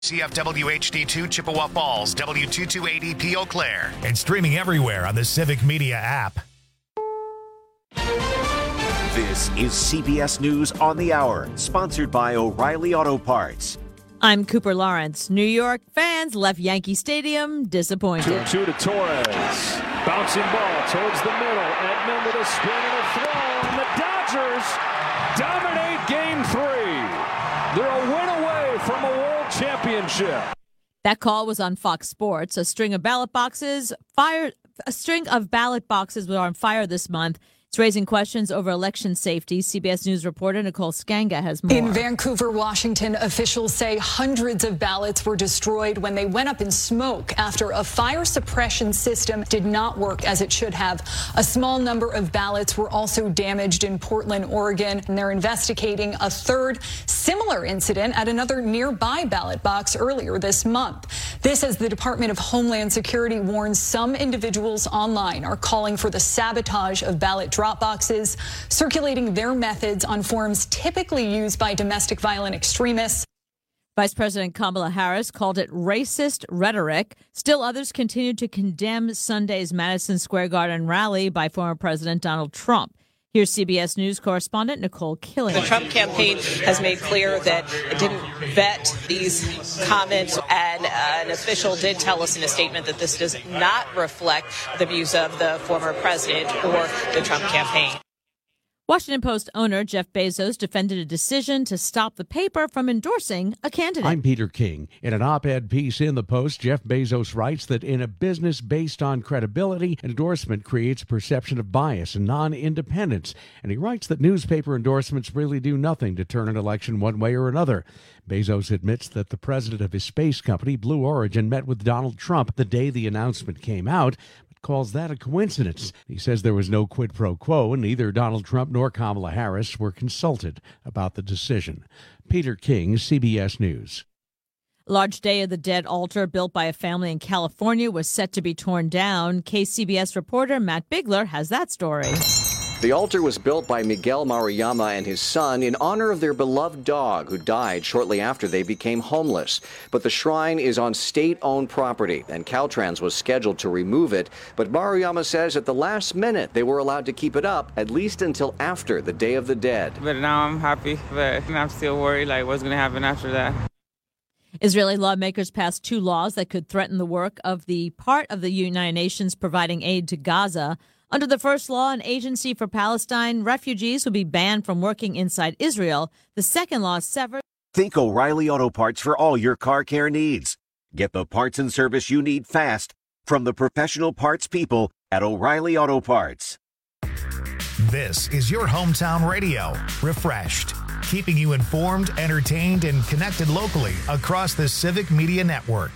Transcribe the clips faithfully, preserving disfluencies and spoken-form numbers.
C F W H D two Chippewa Falls, W two two eight E P Eau Claire, and streaming everywhere on the Civic Media app. This is C B S News on the Hour, sponsored by O'Reilly Auto Parts. I'm Cooper Lawrence. New York fans left Yankee Stadium disappointed. two two to Torres. Bouncing ball towards the middle. Edman with a spin and a throw. And the Dodgers dominate game three. They're a win away from a world championship. That call was on Fox Sports. A string of ballot boxes fire. A string of ballot boxes were on fire this month. It's raising questions over election safety. C B S News reporter Nicole Skanga has more. In Vancouver, Washington, officials say hundreds of ballots were destroyed when they went up in smoke after a fire suppression system did not work as it should have. A small number of ballots were also damaged in Portland, Oregon, and they're investigating a third similar incident at another nearby ballot box earlier this month. This as the Department of Homeland Security warns some individuals online are calling for the sabotage of ballot drop boxes, circulating their methods on forums typically used by domestic violent extremists. Vice President Kamala Harris called it racist rhetoric. Still, others continue to condemn Sunday's Madison Square Garden rally by former President Donald Trump. Here's C B S News correspondent Nicole Killian. The Trump campaign has made clear that it didn't vet these comments, and uh, an official did tell us in a statement that this does not reflect the views of the former president or the Trump campaign. Washington Post owner Jeff Bezos defended a decision to stop the paper from endorsing a candidate. I'm Peter King. In an op-ed piece in the Post, Jeff Bezos writes that in a business based on credibility, endorsement creates a perception of bias and non-independence. And he writes that newspaper endorsements really do nothing to turn an election one way or another. Bezos admits that the president of his space company, Blue Origin, met with Donald Trump the day the announcement came out, calls that a coincidence. He says there was no quid pro quo, and neither Donald Trump nor Kamala Harris were consulted about the decision. Peter King, C B S News. A large Day of the Dead altar built by a family in California was set to be torn down. K C B S reporter Matt Bigler has that story. The altar was built by Miguel Maruyama and his son in honor of their beloved dog who died shortly after they became homeless. But the shrine is on state-owned property, and Caltrans was scheduled to remove it. But Maruyama says at the last minute they were allowed to keep it up, at least until after the Day of the Dead. But now I'm happy, but I'm still worried, like, what's going to happen after that. Israeli lawmakers passed two laws that could threaten the work of the part of the United Nations providing aid to Gaza. Under the first law, an agency for Palestine refugees will be banned from working inside Israel. The second law severs. Think O'Reilly Auto Parts for all your car care needs. Get the parts and service you need fast from the professional parts people at O'Reilly Auto Parts. This is your hometown radio, Refreshed, keeping you informed, entertained, and connected locally across the Civic Media Network.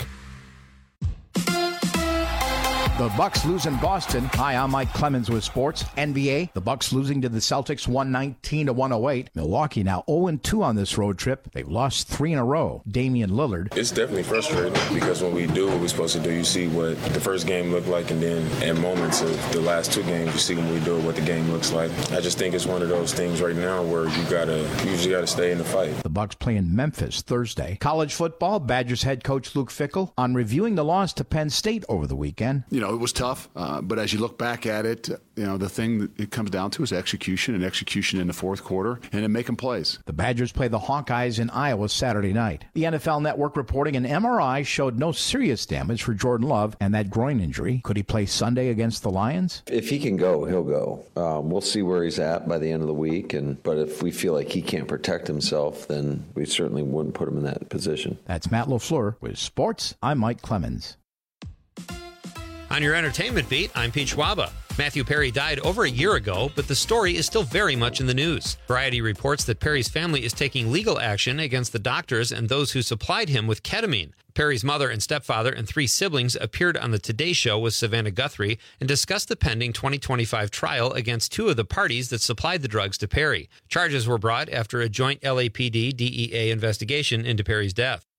The Bucks lose in Boston. Hi, I'm Mike Clemens with sports. N B A, the Bucks losing to the Celtics one nineteen to one oh eight. Milwaukee now oh and two on this road trip. They've lost three in a row. Damian Lillard. It's definitely frustrating because when we do what we're supposed to do, you see what the first game looked like, and then in moments of the last two games, you see when we do it what the game looks like. I just think it's one of those things right now where you gotta you usually gotta stay in the fight. The Bucks play in Memphis Thursday. College football, Badgers head coach Luke Fickell on reviewing the loss to Penn State over the weekend. You know, it was tough. Uh, but as you look back at it, you know, the thing that it comes down to is execution and execution in the fourth quarter and then making plays. The Badgers play the Hawkeyes in Iowa Saturday night. The N F L Network reporting an M R I showed no serious damage for Jordan Love and that groin injury. Could he play Sunday against the Lions? If he can go, he'll go. Um, we'll see where he's at by the end of the week. And but if we feel like he can't protect himself, then we certainly wouldn't put him in that position. That's Matt LaFleur with Sports. I'm Mike Clemens. On your entertainment beat, I'm Pete Schwaba. Matthew Perry died over a year ago, but the story is still very much in the news. Variety reports that Perry's family is taking legal action against the doctors and those who supplied him with ketamine. Perry's mother and stepfather and three siblings appeared on the Today Show with Savannah Guthrie and discussed the pending twenty twenty-five trial against two of the parties that supplied the drugs to Perry. Charges were brought after a joint L A P D D E A investigation into Perry's death.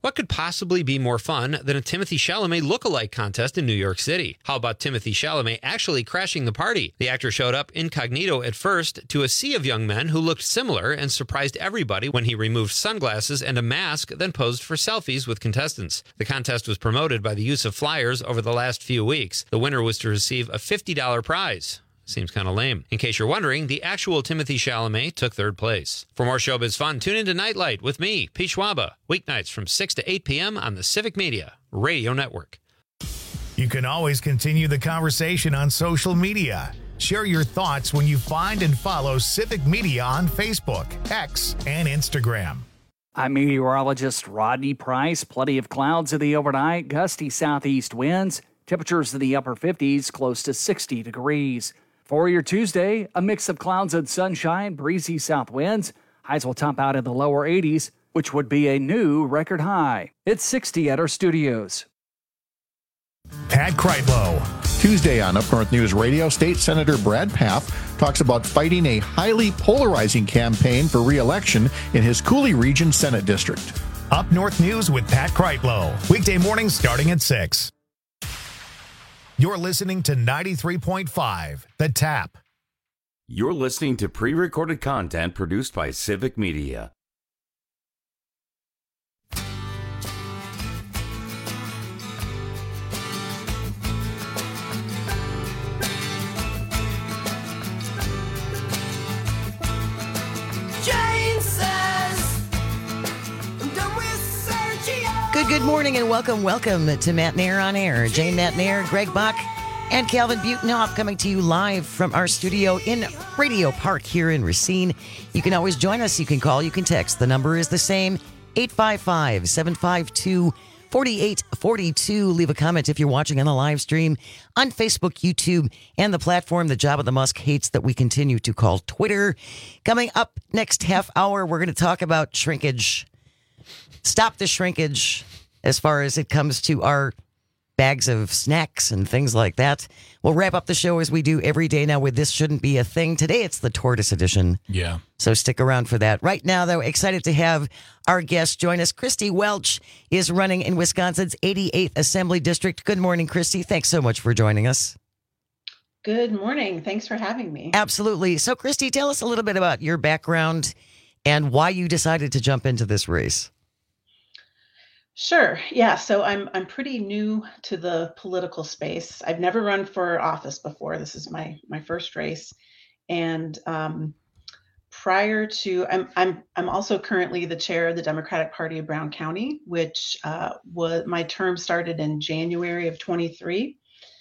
What could possibly be more fun than a Timothée Chalamet lookalike contest in New York City? How about Timothée Chalamet actually crashing the party? The actor showed up incognito at first to a sea of young men who looked similar and surprised everybody when he removed sunglasses and a mask, then posed for selfies with contestants. The contest was promoted by the use of flyers over the last few weeks. The winner was to receive a fifty dollars prize. Seems kind of lame. In case you're wondering, the actual Timothée Chalamet took third place. For more showbiz fun, tune into Nightlight with me, Pete Schwaba, weeknights from six to eight p.m. on the Civic Media Radio Network. You can always continue the conversation on social media. Share your thoughts when you find and follow Civic Media on Facebook, X, and Instagram. I'm meteorologist Rodney Price. Plenty of clouds in the overnight, gusty southeast winds, temperatures in the upper fifties, close to sixty degrees. For your Tuesday, a mix of clouds and sunshine, breezy south winds. Highs will top out in the lower eighties, which would be a new record high. It's sixty at our studios. Pat Kreitlow. Tuesday on Up North News Radio, State Senator Brad Pfaff talks about fighting a highly polarizing campaign for re-election in his Cooley Region Senate District. Up North News with Pat Kreitlow. Weekday mornings starting at six. You're listening to ninety-three point five, The Tap. You're listening to pre-recorded content produced by Civic Media. Good, good morning and welcome, welcome to Matt Nair on Air. Jane Matt Nair, Greg Buck, and Calvin Butenhoff coming to you live from our studio in Radio Park here in Racine. You can always join us. You can call, you can text. The number is the same, eight five five, seven five two, four eight four two. Leave a comment if you're watching on the live stream on Facebook, YouTube, and the platform the Job of the Musk hates that we continue to call Twitter. Coming up next half hour, we're going to talk about shrinkage. Stop the shrinkage as far as it comes to our bags of snacks and things like that. We'll wrap up the show as we do every day now with This Shouldn't Be a Thing. Today it's the Tortoise edition. Yeah. So stick around for that. Right now, though, excited to have our guest join us. Christy Welch is running in Wisconsin's eighty-eighth Assembly District. Good morning, Christy. Thanks so much for joining us. Good morning. Thanks for having me. Absolutely. So, Christy, tell us a little bit about your background and why you decided to jump into this race. Sure. Yeah. So I'm I'm pretty new to the political space. I've never run for office before. This is my my first race, and um, prior to I'm I'm I'm also currently the chair of the Democratic Party of Brown County, which uh, was my term started in January of twenty-three,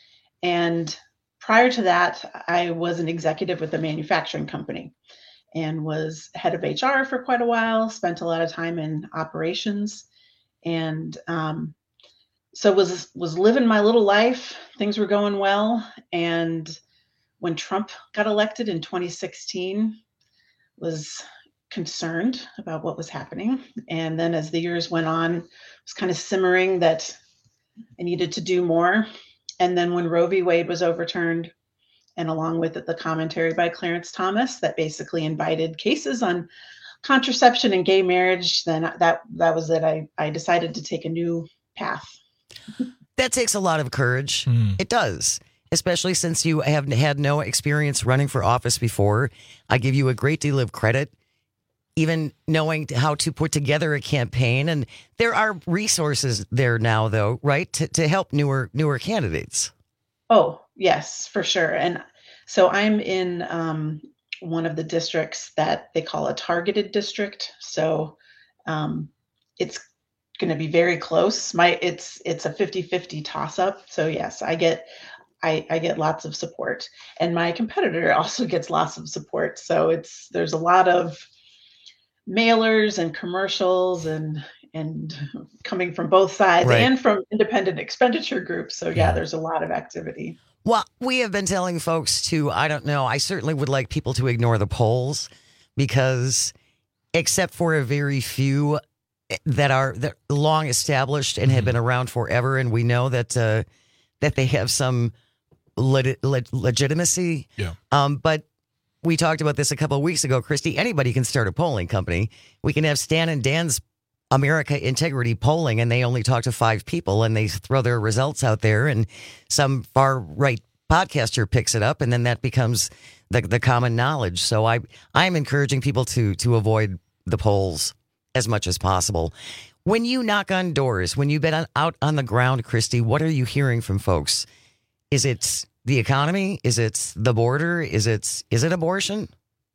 and prior to that, I was an executive with a manufacturing company, and was head of H R for quite a while. Spent a lot of time in operations. And um, so was was living my little life. Things were going well. And when Trump got elected in twenty sixteen, was concerned about what was happening. And then as the years went on, was kind of simmering that I needed to do more. And then when Roe v. Wade was overturned, and along with it, the commentary by Clarence Thomas that basically invited cases on contraception and gay marriage, then that that was it. I, I decided to take a new path. That takes a lot of courage. Mm. It does, especially since you have had no experience running for office before. I give you a great deal of credit, even knowing how to put together a campaign. And there are resources there now, though, right, to, to help newer newer candidates. Oh, yes, for sure. And so I'm in um, one of the districts that they call a targeted district. So um, it's going to be very close. My it's it's a fifty-fifty toss up. So yes, I get I, I get lots of support, and my competitor also gets lots of support. So it's there's a lot of mailers and commercials and and coming from both sides, right, and from independent expenditure groups. So yeah, yeah, there's a lot of activity. Well, we have been telling folks to, I don't know, I certainly would like people to ignore the polls, because except for a very few that are that long established and have been around forever, and we know that uh, that they have some le- le- legitimacy. Yeah. Um, but we talked about this a couple of weeks ago, Christy. Anybody can start a polling company. We can have Stan and Dan's America Integrity Polling, and they only talk to five people, and they throw their results out there, and some far right podcaster picks it up, and then that becomes the the common knowledge. So I I'm encouraging people to to avoid the polls as much as possible. When you knock on doors, when you've been on, out on the ground, Christy, what are you hearing from folks? Is it the economy? Is it the border? Is it is it abortion?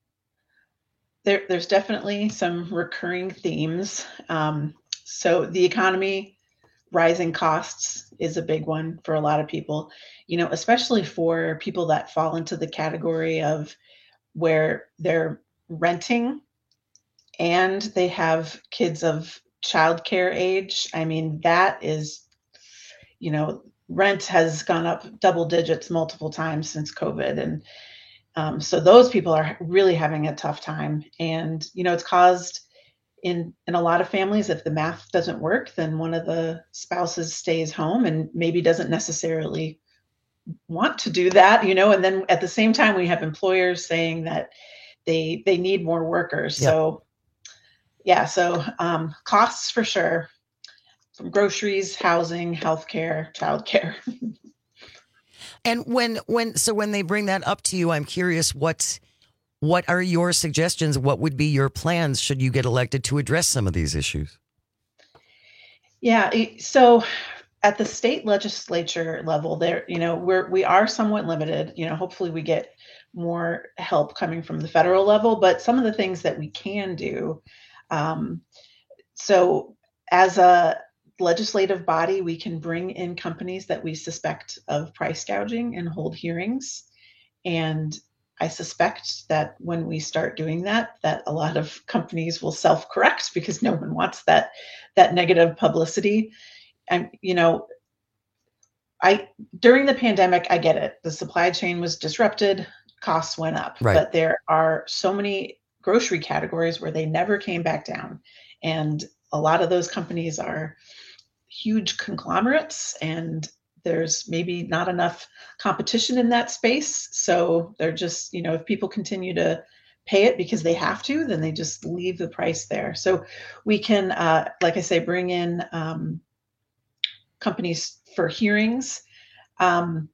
There, there's definitely some recurring themes. Um, so the economy, rising costs is a big one for a lot of people, you know, especially for people that fall into the category of where they're renting and they have kids of childcare age. I mean, that is, you know, rent has gone up double digits multiple times since COVID. And um, so those people are really having a tough time. And, you know, it's caused in, in a lot of families, if the math doesn't work, then one of the spouses stays home and maybe doesn't necessarily want to do that, you know, and then at the same time, we have employers saying that they, they need more workers. Yep. So yeah, so um, costs for sure, from groceries, housing, healthcare, childcare. And when when so when they bring that up to you, I'm curious what what are your suggestions? What would be your plans should you get elected to address some of these issues? Yeah, so at the state legislature level, there, you know, we're we are somewhat limited. You know, hopefully we get more help coming from the federal level, but some of the things that we can do. Um, so as a legislative body, we can bring in companies that we suspect of price gouging and hold hearings. And I suspect that when we start doing that, that a lot of companies will self-correct because no one wants that, that negative publicity. And, you know, I, during the pandemic, I get it. The supply chain was disrupted, costs went up, right. But there are so many grocery categories where they never came back down. And a lot of those companies are huge conglomerates and there's maybe not enough competition in that space. So they're just, you know, if people continue to pay it because they have to, then they just leave the price there. So we can, uh, like I say, bring in um, companies for hearings. Um,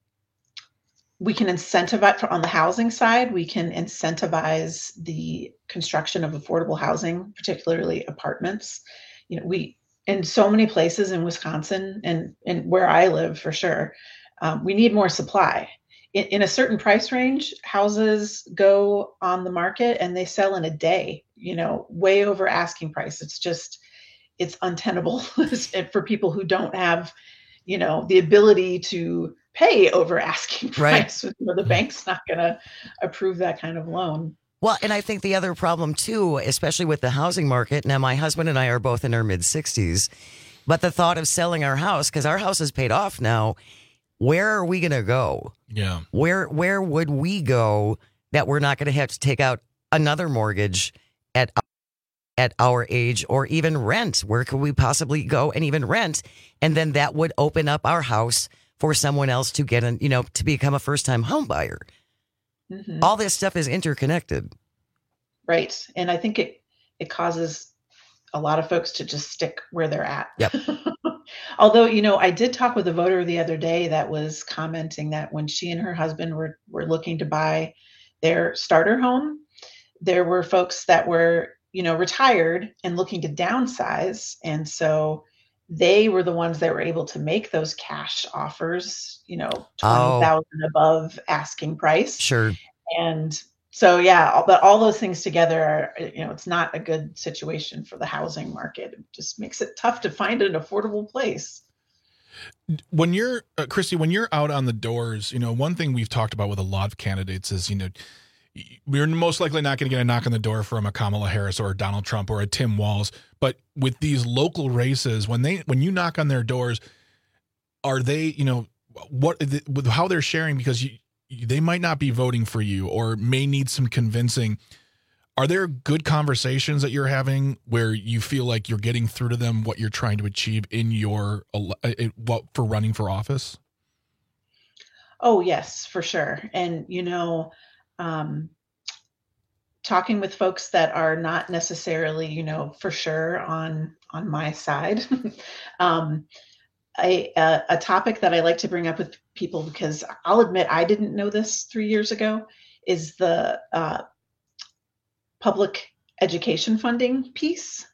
We can incentivize on the housing side, we can incentivize the construction of affordable housing, particularly apartments. You know, we, in so many places in Wisconsin and, and where I live for sure, um, we need more supply. In, in a certain price range, houses go on the market and they sell in a day, you know, way over asking price. It's just, it's untenable for people who don't have, you know, the ability to pay over asking price. Right. The bank's not going to approve that kind of loan. Well, and I think the other problem too, especially with the housing market. Now, my husband and I are both in our mid sixties, but the thought of selling our house, because our house is paid off now, where are we going to go? Yeah. Where where would we go that we're not going to have to take out another mortgage at at our age, or even rent? Where could we possibly go and even rent? And then that would open up our house for someone else to get an, you know, to become a first-time home buyer. Mm-hmm. All this stuff is interconnected. Right. And I think it, it causes a lot of folks to just stick where they're at. Yep. Although, you know, I did talk with a voter the other day that was commenting that when she and her husband were, were looking to buy their starter home, there were folks that were, you know, retired and looking to downsize. And so they were the ones that were able to make those cash offers, you know, twenty thousand oh. above asking price. Sure. And so, yeah, all, but all those things together are, you know, it's not a good situation for the housing market. It just makes it tough to find an affordable place. When you're, uh, Christy, when you're out on the doors, you know, one thing we've talked about with a lot of candidates is, you know, we're most likely not going to get a knock on the door from a Kamala Harris or a Donald Trump or a Tim Walz. But with these local races, when they when you knock on their doors, are they, you know, what with how they're sharing, because you, they might not be voting for you or may need some convincing. Are there good conversations that you're having where you feel like you're getting through to them what you're trying to achieve in your what for running for office? Oh, yes, for sure. And, you know, um, talking with folks that are not necessarily, you know, for sure on on my side. um, I, uh, a topic that I like to bring up with people, because I'll admit I didn't know this three years ago, is the uh, public education funding piece,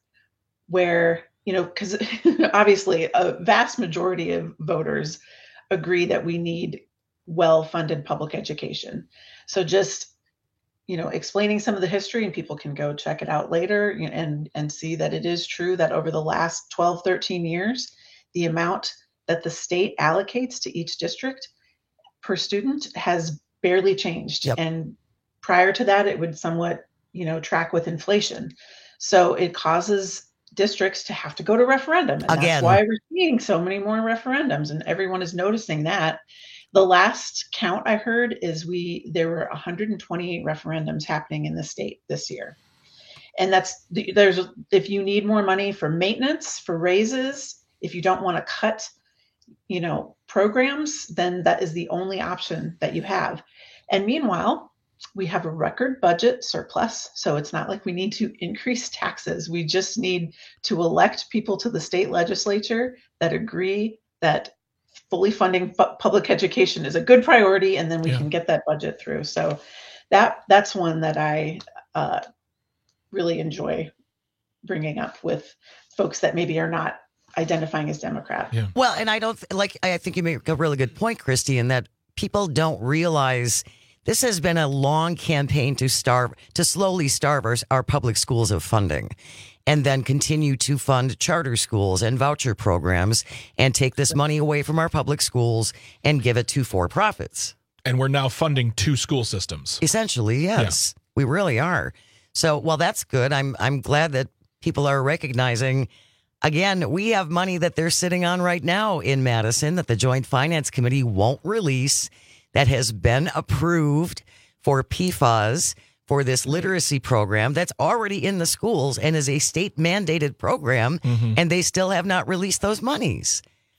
where, you know, because obviously a vast majority of voters agree that we need well-funded public education. So just, you know, explaining some of the history, and people can go check it out later and, and see that it is true that over the last twelve, thirteen years, the amount that the state allocates to each district per student has barely changed. Yep. And prior to that, it would somewhat, you know, track with inflation. So it causes districts to have to go to referendum. And Again. That's why we're seeing so many more referendums, and everyone is noticing that. The last count I heard is we there were one hundred twenty-eight referendums happening in the state this year. And that's there's if you need more money for maintenance, for raises, if you don't want to cut, you know, programs, then that is the only option that you have. And meanwhile, we have a record budget surplus. So it's not like we need to increase taxes. We just need to elect people to the state legislature that agree that fully funding fu- public education is a good priority, and then we yeah. can get that budget through. So that that's one that I uh, really enjoy bringing up with folks that maybe are not identifying as Democrat. Yeah. Well, and I don't like, I think you make a really good point, Christy, in that people don't realize this has been a long campaign to starve, to slowly starve our, our public schools of funding, and then continue to fund charter schools and voucher programs and take this money away from our public schools and give it to for-profits. And we're now funding two school systems. Essentially, yes. Yeah. We really are. So, well, that's good. I'm I'm glad that people are recognizing, again, we have money that they're sitting on right now in Madison that the Joint Finance Committee won't release, that has been approved for P FAS, for this literacy program that's already in the schools and is a state mandated program, mm-hmm. and they still have not released those monies.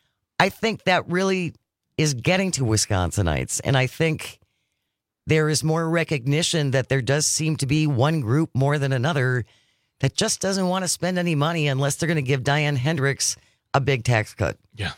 I think that really is getting to Wisconsinites. And I think there is more recognition that there does seem to be one group more than another that just doesn't want to spend any money unless they're going to give Diane Hendricks a big tax cut. Yeah.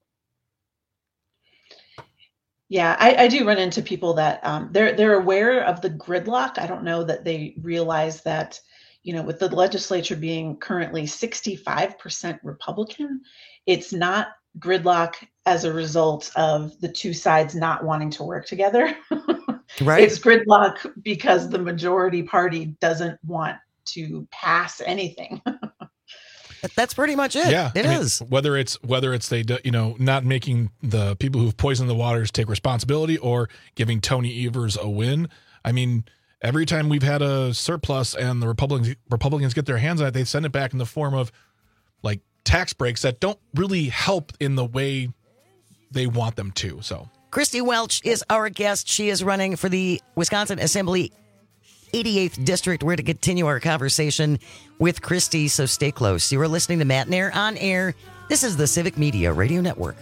Yeah, I, I do run into people that um, they're they're aware of the gridlock. I don't know that they realize that, you know, with the legislature being currently sixty-five percent Republican, it's not gridlock as a result of the two sides not wanting to work together. Right. It's gridlock because the majority party doesn't want to pass anything. That's pretty much it. Yeah, it I is. Mean, whether it's whether it's they, you know, not making the people who've poisoned the waters take responsibility, or giving Tony Evers a win. I mean, every time we've had a surplus and the Republicans Republicans get their hands on it, they send it back in the form of like tax breaks that don't really help in the way they want them to. So Christy Welch is our guest. She is running for the Wisconsin Assembly eighty-eighth District. We're to continue our conversation with Christy, so stay close. You are listening to Matt Nair on Air. This is the Civic Media Radio Network.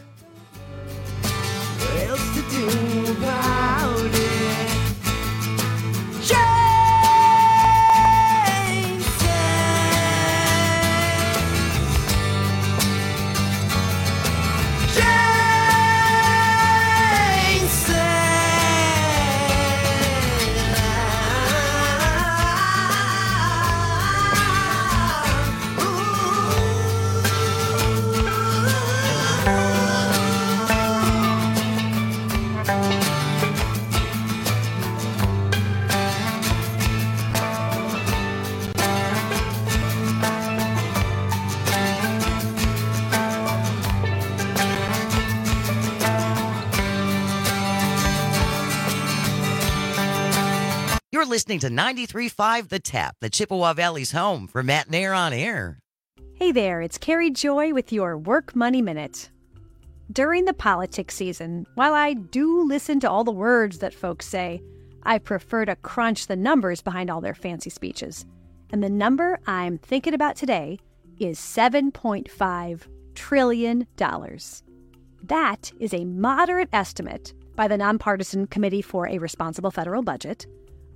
What else to do about it? You're listening to ninety-three point five The Tap, the Chippewa Valley's home for Matt Nair on Air. Hey there, it's Carrie Joy with your Work Money Minute. During the politics season, while I do listen to all the words that folks say, I prefer to crunch the numbers behind all their fancy speeches. And the number I'm thinking about today is seven point five trillion dollars. That is a moderate estimate by the Nonpartisan Committee for a Responsible Federal Budget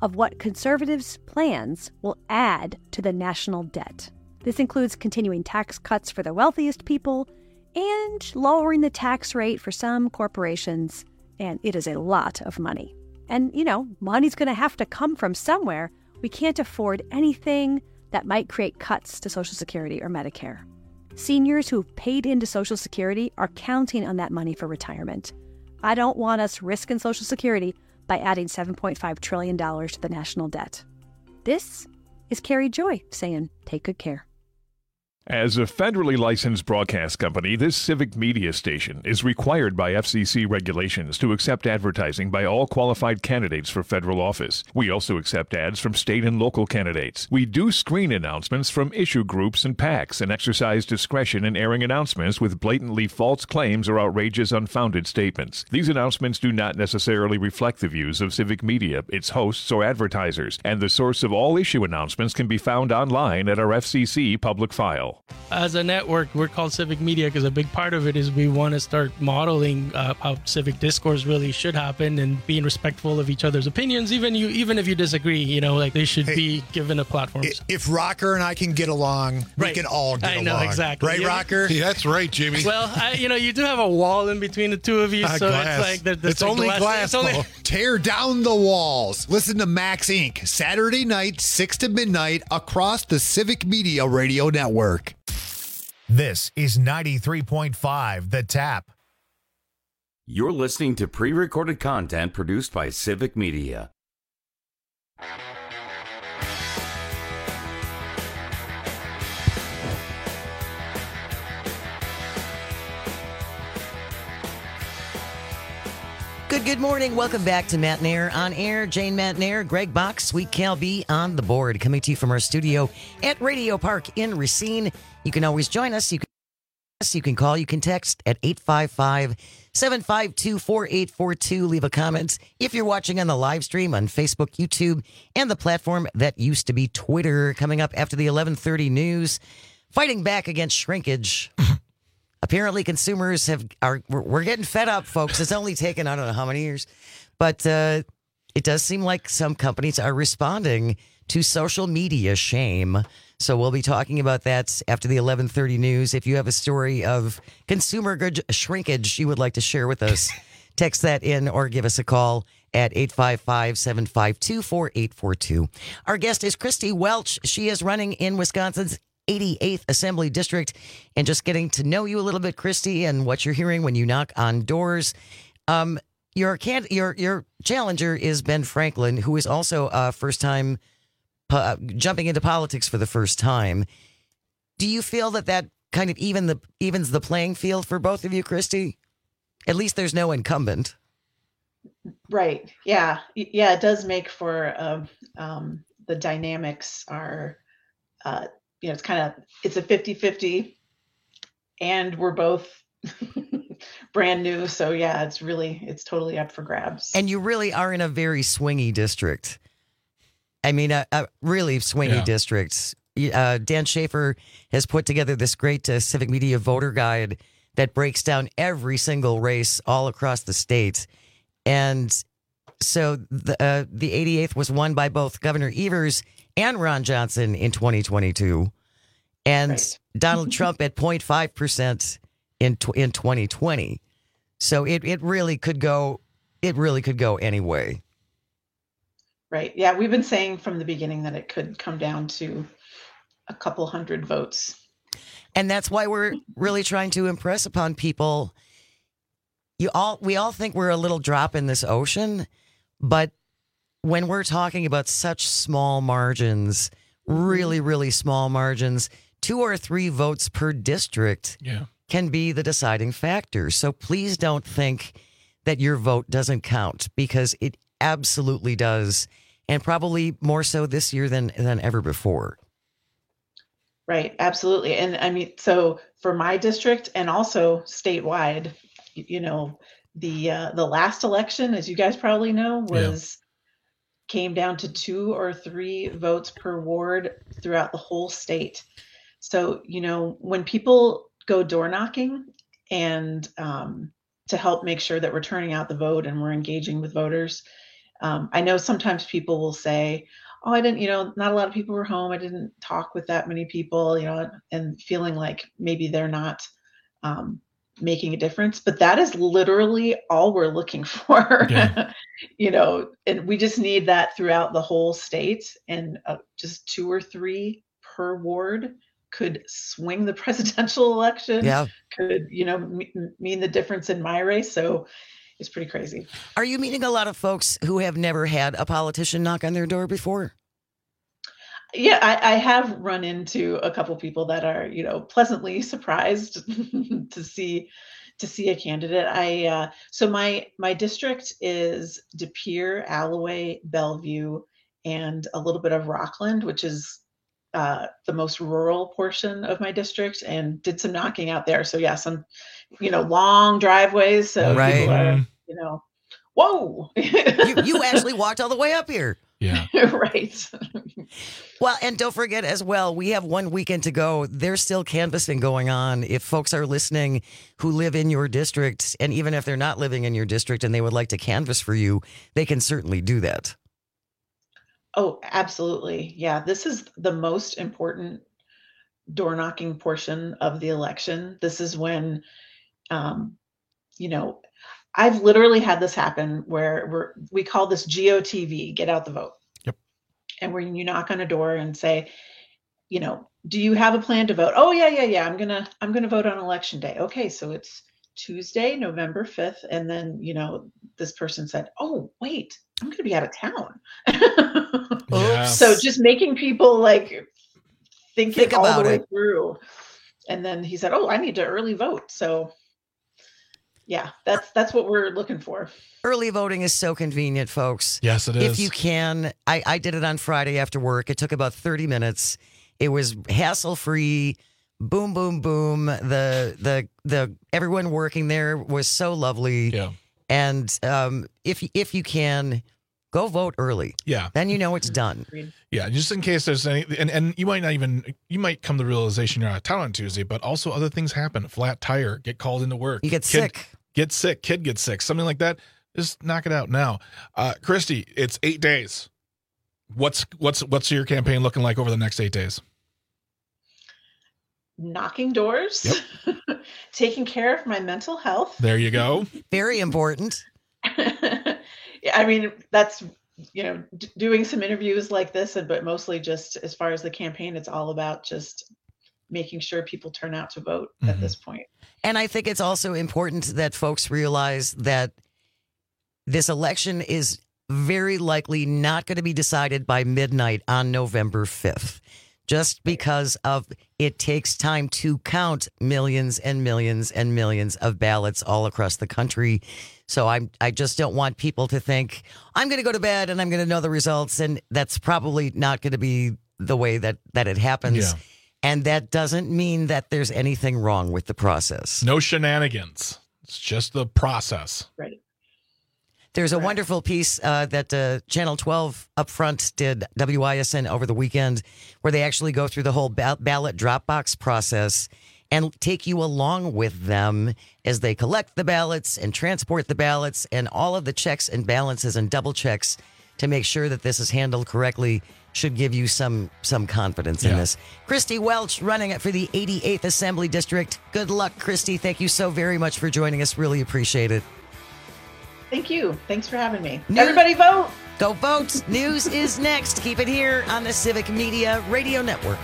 of what conservatives' plans will add to the national debt. This includes continuing tax cuts for the wealthiest people and lowering the tax rate for some corporations. And it is a lot of money. And, you know, money's going to have to come from somewhere. We can't afford anything that might create cuts to Social Security or Medicare. Seniors who've paid into Social Security are counting on that money for retirement. I don't want us risking Social Security by adding seven point five trillion dollars to the national debt. This is Carrie Joy saying, take good care. As a federally licensed broadcast company, this civic media station is required by F C C regulations to accept advertising by all qualified candidates for federal office. We also accept ads from state and local candidates. We do screen announcements from issue groups and PACs and exercise discretion in airing announcements with blatantly false claims or outrageous, unfounded statements. These announcements do not necessarily reflect the views of civic media, its hosts, or advertisers, and the source of all issue announcements can be found online at our F C C public file. As a network, we're called Civic Media because a big part of it is we want to start modeling uh, how civic discourse really should happen and being respectful of each other's opinions, even you, even if you disagree. You know, like they should hey, be given a platform. If Rocker and I can get along, right. we can all get I along. know, exactly. Right, yeah, Rocker? Yeah, that's right, Jimmy. Well, I, you know, you do have a wall in between the two of you, uh, so glass. it's like the, the it's only glass. glass it's only... Tear down the walls. Listen to Max Incorporated. Saturday night, six to midnight, across the Civic Media Radio Network. This is ninety-three point five The Tap. You're listening to pre-recorded content produced by Civic Media. Good, good morning. Welcome back to Matt Nair on Air. Jane Matt Nair, Greg Bach, Sweet Cal B on the board. Coming to you from our studio at Radio Park in Racine. You can always join us. You can, you can call. You can text at eight five five, seven five two, four eight four two. Leave a comment if you're watching on the live stream on Facebook, YouTube, and the platform that used to be Twitter. Coming up after the eleven thirty news, fighting back against shrinkage. Apparently, consumers have are we're, we're getting fed up, folks. It's only taken I don't know how many years, but uh, it does seem like some companies are responding to social media shame. So we'll be talking about that after the eleven thirty news. If you have a story of consumer good shrinkage you would like to share with us, text that in or give us a call at eight five five, seven five two, four eight four two. Our guest is Christy Welch. She is running in Wisconsin's eighty-eighth Assembly District. And just getting to know you a little bit, Christy, and what you're hearing when you knock on doors. Um, your can your your challenger is Ben Franklin, who is also a first-time uh, jumping into politics for the first time. Do you feel that that kind of even the evens the playing field for both of you, Christy? At least there's no incumbent. Right. Yeah. Yeah. It does make for um, um, the dynamics are, uh, you know, it's kind of, it's a fifty-fifty and we're both brand new. So yeah, it's really, it's totally up for grabs. And you really are in a very swingy district. I mean, a, a really swingy yeah. district. Uh, Dan Schaefer has put together this great uh, Civic Media voter guide that breaks down every single race all across the state. And so the, uh, the eighty-eighth was won by both Governor Evers and Ron Johnson in twenty twenty-two, and right. Donald Trump at zero point five percent in in twenty twenty. So it, it really could go it really could go any way. Right. Yeah, we've been saying from the beginning that it could come down to a couple hundred votes. And that's why we're really trying to impress upon people. You all, we all think we're a little drop in this ocean, but when we're talking about such small margins, really, really small margins, two or three votes per district yeah. can be the deciding factor. So please don't think that your vote doesn't count, because it absolutely does, and probably more so this year than than ever before. Right, absolutely. And I mean, so for my district and also statewide, you know, the uh, the last election, as you guys probably know, was yeah. came down to two or three votes per ward throughout the whole state. So, you know, when people go door knocking and um, to help make sure that we're turning out the vote and we're engaging with voters, Um, I know sometimes people will say, oh, I didn't, you know, not a lot of people were home. I didn't talk with that many people, you know, and feeling like maybe they're not um, making a difference. But that is literally all we're looking for, yeah. You know, and we just need that throughout the whole state, and uh, just two or three per ward could swing the presidential election, yeah. could, you know, m- mean the difference in my race. So it's pretty crazy. Are you meeting a lot of folks who have never had a politician knock on their door before? Yeah, I, I have run into a couple people that are, you know, pleasantly surprised to see to see a candidate. I uh, so my my district is De Pere, Alloway, Bellevue, and a little bit of Rockland, which is uh, the most rural portion of my district, and did some knocking out there. So yeah, some, you know, long driveways. So right. people are, you know, whoa. you, you actually walked all the way up here. Yeah. Right. Well, and don't forget as well, we have one weekend to go. There's still canvassing going on. If folks are listening who live in your district, and even if they're not living in your district and they would like to canvass for you, they can certainly do that. Oh, absolutely. Yeah. This is the most important door knocking portion of the election. This is when, um, you know, I've literally had this happen where we're, we call this G O T V, get out the vote. Yep. And where you knock on a door and say, you know, do you have a plan to vote? Oh yeah, yeah, yeah. I'm going to, I'm going to vote on election day. Okay. So it's Tuesday, November fifth. And then, you know, this person said, oh, wait, I'm going to be out of town. Yes. So just making people like think, Think it all about the way it. through. And then he said, oh, I need to early vote. So yeah, that's that's what we're looking for. Early voting is so convenient, folks. Yes, it is. If you can, I, I did it on Friday after work. It took about thirty minutes. It was hassle-free. Boom, boom, boom. The the the everyone working there was so lovely. Yeah. And um, if if you can, go vote early. Yeah. Then you know it's done. Yeah, just in case there's any, and, and you might not even, you might come to the realization you're out of town on Tuesday, but also other things happen. Flat tire, get called into work. You get kid, sick. Get sick, kid gets sick, something like that. Just knock it out now. Uh, Christy, it's eight days. What's what's what's your campaign looking like over the next eight days? Knocking doors, yep. Taking care of my mental health. There you go. Very important. Yeah, I mean, that's, you know, d- doing some interviews like this, and but mostly just as far as the campaign, it's all about just making sure people turn out to vote mm-hmm. at this point. And I think it's also important that folks realize that this election is very likely not going to be decided by midnight on November fifth, just because of it takes time to count millions and millions and millions of ballots all across the country. So I'm, I just don't want people to think, I'm going to go to bed and I'm going to know the results. And that's probably not going to be the way that, that it happens. Yeah. And that doesn't mean that there's anything wrong with the process. No shenanigans. It's just the process. Right. There's a wonderful piece uh, that uh, Channel twelve up front did, W I S N, over the weekend, where they actually go through the whole ba- ballot drop box process and take you along with them as they collect the ballots and transport the ballots and all of the checks and balances and double checks to make sure that this is handled correctly should give you some some confidence yeah. in this. Christy Welch running it for the eighty-eighth Assembly District. Good luck, Christy. Thank you so very much for joining us. Really appreciate it. Thank you. Thanks for having me. News- Everybody vote. Go vote. News is next. Keep it here on the Civic Media Radio Network.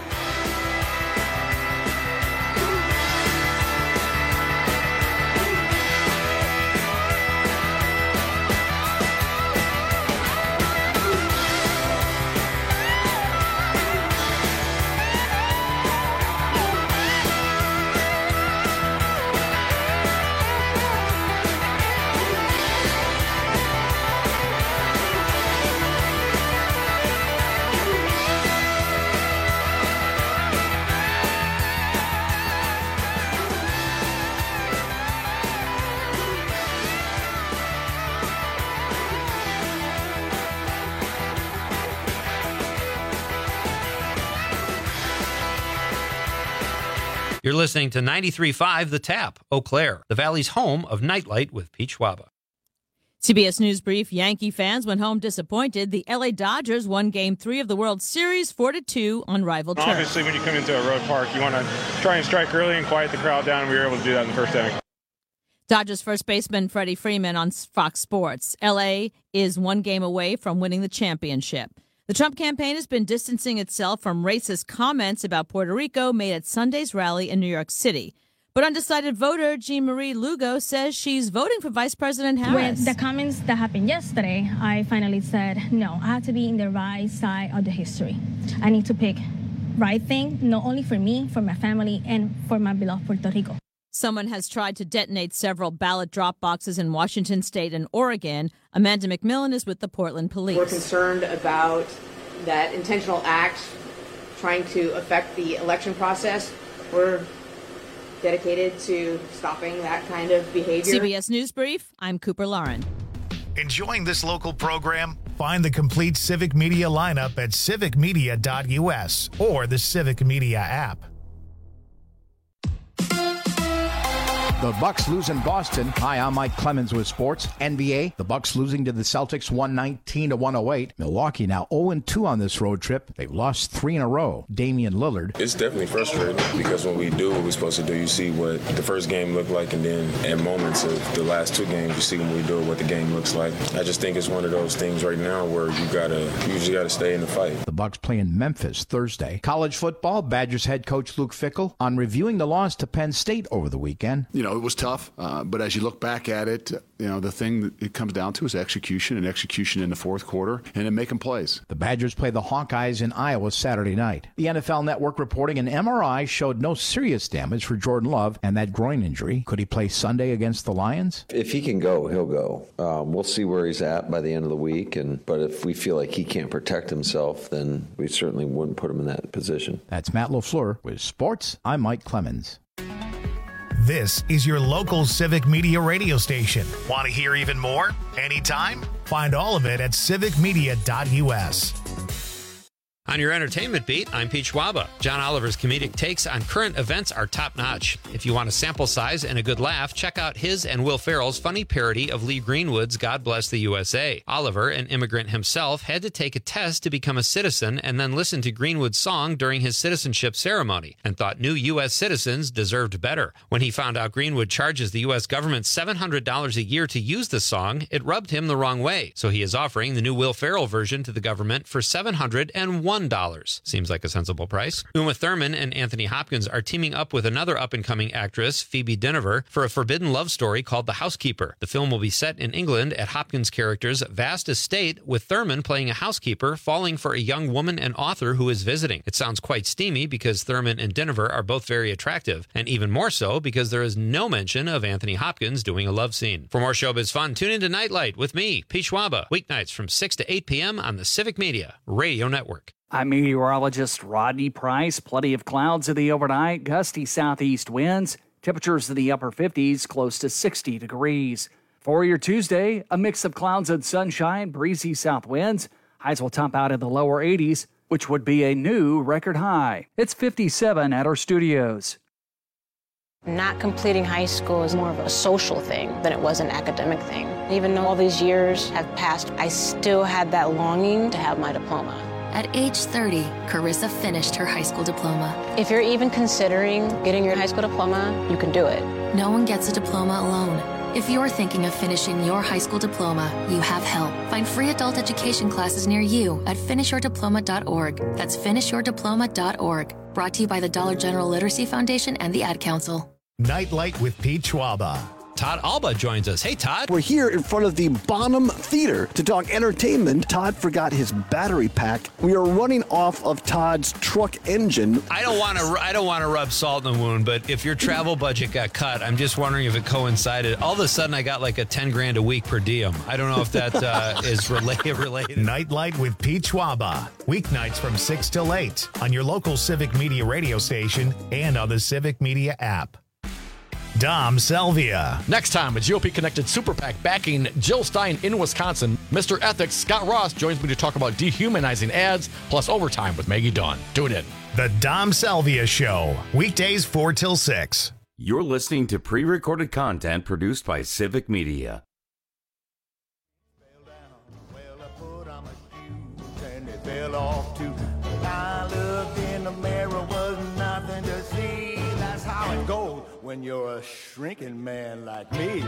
You're listening to ninety-three point five The Tap, Eau Claire, the Valley's home of Nightlight with Pete Schwaba. C B S News Brief, Yankee fans went home disappointed. The L A Dodgers won Game three of the World Series four to two on rival turf. Obviously, when you come into a road park, you want to try and strike early and quiet the crowd down, and we were able to do that in the first inning. Dodgers first baseman Freddie Freeman on Fox Sports. L A is one game away from winning the championship. The Trump campaign has been distancing itself from racist comments about Puerto Rico made at Sunday's rally in New York City. But undecided voter Jean Marie Lugo says she's voting for Vice President Harris. With the comments that happened yesterday, I finally said, no, I have to be in the right side of the history. I need to pick right thing, not only for me, for my family, and for my beloved Puerto Rico. Someone has tried to detonate several ballot drop boxes in Washington state and Oregon. Amanda McMillan is with the Portland Police. We're concerned about that intentional act trying to affect the election process. We're dedicated to stopping that kind of behavior. C B S News Brief, I'm Cooper Lauren. Enjoying this local program? Find the complete Civic Media lineup at civic media dot U S or the Civic Media app. The Bucks lose in Boston. Hi, I'm Mike Clemens with sports. N B A, the Bucks losing to the Celtics one nineteen to one oh eight. Milwaukee now oh and two on this road trip. They've lost three in a row. Damian Lillard. It's definitely frustrating because when we do what we're supposed to do, you see what the first game looked like, and then at moments of the last two games, you see when we do it, what the game looks like. I just think it's one of those things right now where you gotta, you just gotta stay in the fight. The Bucks play in Memphis Thursday. College football, Badgers head coach Luke Fickell on reviewing the loss to Penn State over the weekend. You know, it was tough, uh, but as you look back at it, you know, the thing that it comes down to is execution and execution in the fourth quarter and then making plays. The Badgers play the Hawkeyes in Iowa Saturday night. The N F L Network reporting an M R I showed no serious damage for Jordan Love and that groin injury. Could he play Sunday against the Lions? If he can go, he'll go. Um, we'll see where he's at by the end of the week. And but if we feel like he can't protect himself, then we certainly wouldn't put him in that position. That's Matt LaFleur with sports. I'm Mike Clemens. This is your local Civic Media radio station. Want to hear even more? Anytime? Find all of it at civic media dot U S. On your entertainment beat, I'm Pete Schwaba. John Oliver's comedic takes on current events are top-notch. If you want a sample size and a good laugh, check out his and Will Ferrell's funny parody of Lee Greenwood's God Bless the U S A. Oliver, an immigrant himself, had to take a test to become a citizen and then listen to Greenwood's song during his citizenship ceremony and thought new U S citizens deserved better. When he found out Greenwood charges the U S government seven hundred dollars a year to use the song, it rubbed him the wrong way. So he is offering the new Will Ferrell version to the government for seven hundred one dollars. Seems like a sensible price. Uma Thurman and Anthony Hopkins are teaming up with another up-and-coming actress, Phoebe Dynevor, for a forbidden love story called The Housekeeper. The film will be set in England at Hopkins' character's vast estate, with Thurman playing a housekeeper falling for a young woman and author who is visiting. It sounds quite steamy because Thurman and Dynevor are both very attractive, and even more so because there is no mention of Anthony Hopkins doing a love scene. For more showbiz fun, tune into Nightlight with me, Pete Schwaba, weeknights from six to eight p.m. on the Civic Media Radio Network. I'm meteorologist Rodney Price. Plenty of clouds in the overnight, gusty southeast winds. Temperatures in the upper fifties, close to sixty degrees. For your Tuesday, a mix of clouds and sunshine, breezy south winds. Highs will top out in the lower eighties, which would be a new record high. It's fifty-seven at our studios. Not completing high school is more of a social thing than it was an academic thing. Even though all these years have passed, I still had that longing to have my diploma. At age thirty, Carissa finished her high school diploma. If you're even considering getting your high school diploma, you can do it. No one gets a diploma alone. If you're thinking of finishing your high school diploma, you have help. Find free adult education classes near you at finish your diploma dot org. That's finish your diploma dot org. Brought to you by the Dollar General Literacy Foundation and the Ad Council. Nightlight with Pete Schwaba. Todd Alba joins us. Hey, Todd. We're here in front of the Bonham Theater to talk entertainment. Todd forgot his battery pack. We are running off of Todd's truck engine. I don't want to. I don't want to rub salt in the wound, but if your travel budget got cut, I'm just wondering if it coincided. All of a sudden, I got like a ten grand a week per diem. I don't know if that uh, is related. Related. Nightlight with Pete Schwaba. Weeknights from six till eight on your local Civic Media radio station and on the Civic Media app. Dom Selvia. Next time, a G O P-connected super PAC backing Jill Stein in Wisconsin. Mister Ethics, Scott Ross, joins me to talk about dehumanizing ads, plus overtime with Maggie Dunn. Tune in. The Dom Selvia Show, weekdays four till six. You're listening to pre-recorded content produced by Civic Media. when you're a shrinking man like me.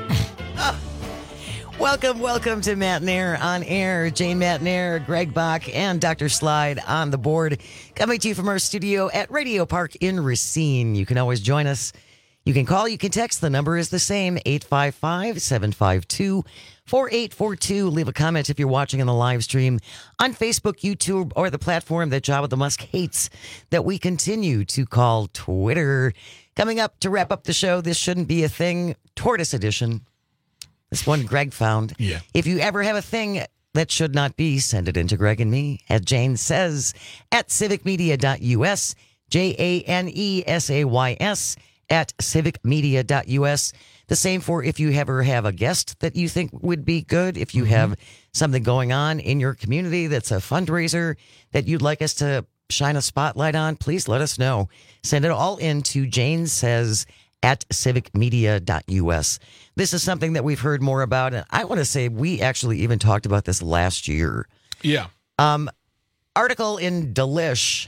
Welcome, welcome to Matt Nair on air. Jane Matt Nair, Greg Bach, and Doctor Slide on the board. Coming to you from our studio at Radio Park in Racine. You can always join us. You can call, you can text. The number is the same, eight five five, seven five two, four eight four two. Leave a comment if you're watching on the live stream on Facebook, YouTube, or the platform that Jabba the Musk hates that we continue to call Twitter. Coming up to wrap up the show, This Shouldn't Be a Thing, Tortoise Edition. This one Greg found. Yeah. If you ever have a thing that should not be, send it into Greg and me, as Jane says, at civic media dot U S, J A N E S A Y S, at civic media dot U S. The same for if you ever have a guest that you think would be good, if you mm-hmm. have something going on in your community that's a fundraiser that you'd like us to shine a spotlight on, please let us know. Send it all in to Jane Says at civic media dot U S. This is something that we've heard more about, and I want to say we actually even talked about this last year. Yeah. Um, article in delish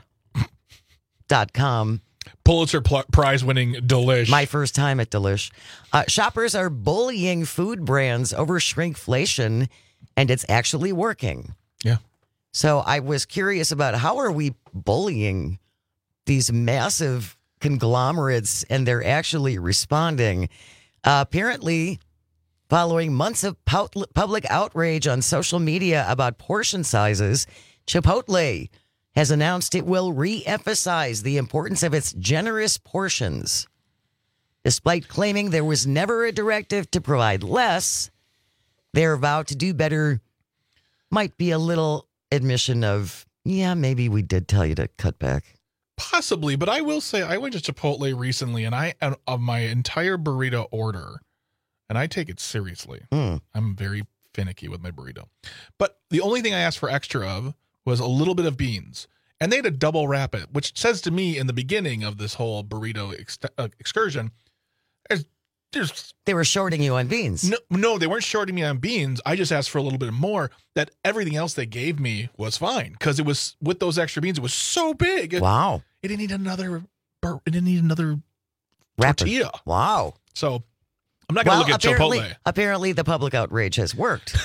dot com. Pulitzer pl- Prize-winning Delish. My first time at Delish. Uh, shoppers are bullying food brands over shrinkflation, and it's actually working. Yeah. So I was curious about how are we bullying these massive conglomerates, and they're actually responding. Uh, apparently, following months of pu- public outrage on social media about portion sizes, Chipotle has announced it will re-emphasize the importance of its generous portions. Despite claiming there was never a directive to provide less, their vow to do better might be a little admission of, yeah, maybe we did tell you to cut back. Possibly, but I will say I went to Chipotle recently, and I of my entire burrito order, and I take it seriously. Mm. I'm very finicky with my burrito. But the only thing I asked for extra of was a little bit of beans, and they had a double wrap it, which says to me in the beginning of this whole burrito ex- uh, excursion, there's, there's they were shorting you on beans. No, no, they weren't shorting me on beans. I just asked for a little bit more. That everything else they gave me was fine because it was with those extra beans. It was so big. Wow! It didn't need another. Bur- it didn't need another Wrapper. tortilla. Wow! So I'm not going to well, look at apparently, Chipotle. Apparently, the public outrage has worked.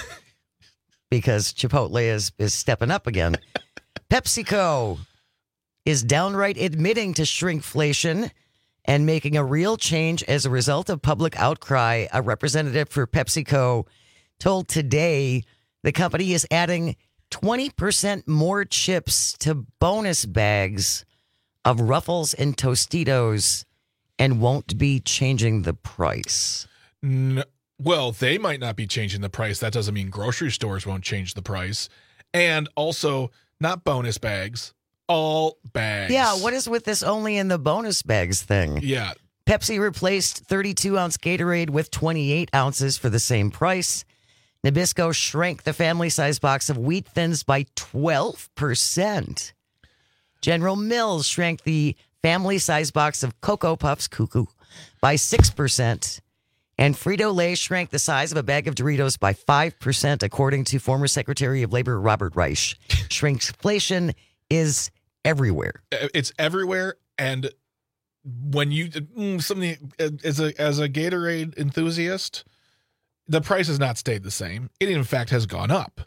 Because Chipotle is, is stepping up again. PepsiCo is downright admitting to shrinkflation and making a real change as a result of public outcry. A representative for PepsiCo told Today the company is adding twenty percent more chips to bonus bags of Ruffles and Tostitos and won't be changing the price. No. Well, they might not be changing the price. That doesn't mean grocery stores won't change the price. And also, not bonus bags, all bags. Yeah, what is with this only in the bonus bags thing? Yeah. Pepsi replaced thirty-two ounce Gatorade with twenty-eight ounces for the same price. Nabisco shrank the family size box of Wheat Thins by twelve percent. General Mills shrank the family size box of Cocoa Puffs, cuckoo, by six percent. And Frito-Lay shrank the size of a bag of Doritos by five percent, according to former Secretary of Labor Robert Reich. Shrinkflation is everywhere. It's everywhere. And when you, something as a, as a Gatorade enthusiast, the price has not stayed the same. It, in fact, has gone up.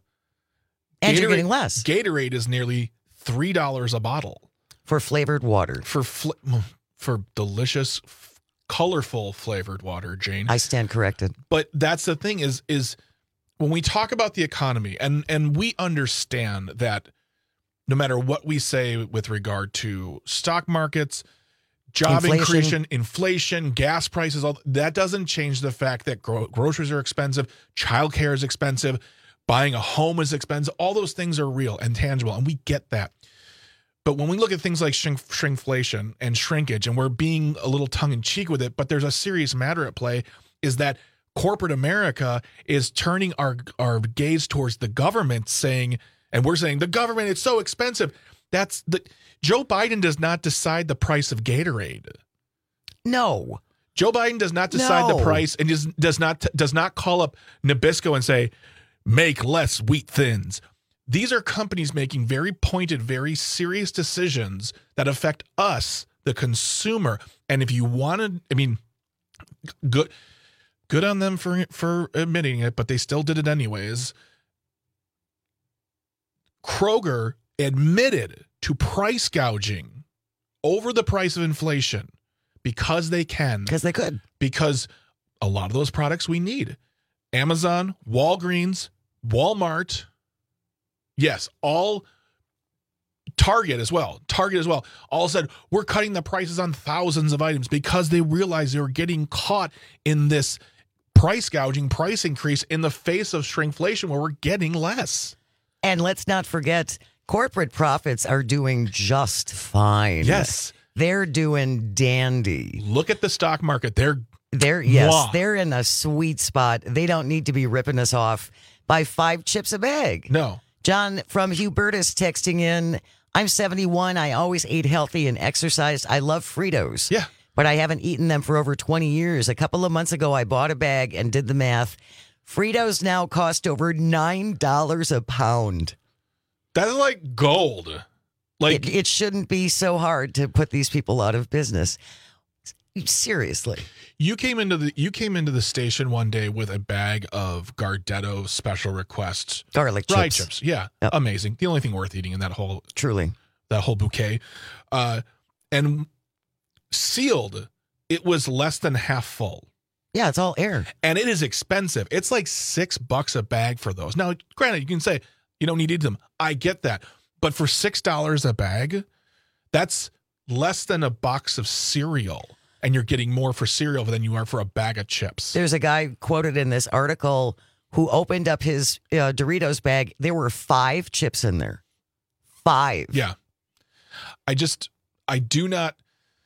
And Gatorade, you're getting less. Gatorade is nearly three dollars a bottle. For flavored water. For fl- for delicious colorful flavored water, Jane. I stand corrected. But that's the thing is, is when we talk about the economy, and, and we understand that no matter what we say with regard to stock markets, job inflation. increase, inflation, gas prices, all that doesn't change the fact that gro- groceries are expensive, childcare is expensive, buying a home is expensive. All those things are real and tangible, and we get that. But when we look at things like shrink, shrinkflation and shrinkage, and we're being a little tongue-in-cheek with it, but there's a serious matter at play, is that corporate America is turning our, our gaze towards the government, saying, and we're saying, the government, it's so expensive. That's the Joe Biden does not decide the price of Gatorade. No. Joe Biden does not decide no. the price and does, does not does not call up Nabisco and say, make less Wheat Thins. These are companies making very pointed, very serious decisions that affect us, the consumer. And if you want to, I mean, good good on them for for admitting it, but they still did it anyways. Kroger admitted to price gouging over the price of inflation because they can. Because they could. Because a lot of those products we need. Amazon, Walgreens, Walmart, yes, all Target as well. Target as well. All said, we're cutting the prices on thousands of items because they realized they were getting caught in this price gouging, price increase in the face of shrinkflation where we're getting less. And let's not forget, corporate profits are doing just fine. Yes. They're doing dandy. Look at the stock market. They're They're yes, Mwah. they're in a sweet spot. They don't need to be ripping us off by five chips a bag. No. John from Hubertus texting in, I'm seventy-one. I always ate healthy and exercised. I love Fritos. Yeah. But I haven't eaten them for over twenty years. A couple of months ago, I bought a bag and did the math. Fritos now cost over nine dollars a pound. That's like gold. Like it, it shouldn't be so hard to put these people out of business. Seriously. You came into the you came into the station one day with a bag of Gardetto special requests garlic rye chips. chips. Yeah, yep. Amazing. The only thing worth eating in that whole truly that whole bouquet, uh, and sealed. It was less than half full. Yeah, it's all air, and it is expensive. It's like six bucks a bag for those. Now, granted, you can say you don't need to eat them. I get that, but for six dollars a bag, that's less than a box of cereal. And you're getting more for cereal than you are for a bag of chips. There's a guy quoted in this article who opened up his uh, Doritos bag. There were five chips in there. Five. Yeah. I just, I do not.